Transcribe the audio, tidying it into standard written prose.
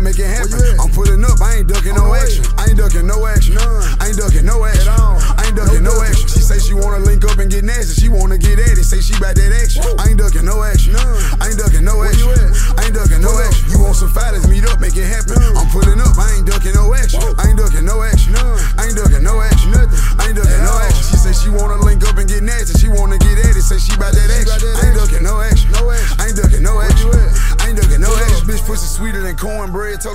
make it happen. I'm pulling up, I ain't ducking no action. I ain't ducking no action. I ain't ducking no action. I ain't ducking no action. She say she wanna link up and get nasty. She wanna get at it. Say she bout that action. I ain't ducking no action. I ain't ducking no action. I ain't ducking no action. You want some fighters, meet up, make it happen. I'm pulling up, I ain't ducking no action. I ain't ducking no action. I ain't ducking no action. I ain't ducking no action. She say she wanna link up and get nasty. She wanna get at it. Say she bout that action. I ain't ducking no action. I ain't ducking no action. I ain't ducking no action. Bitch pussy sweeter than cornbread.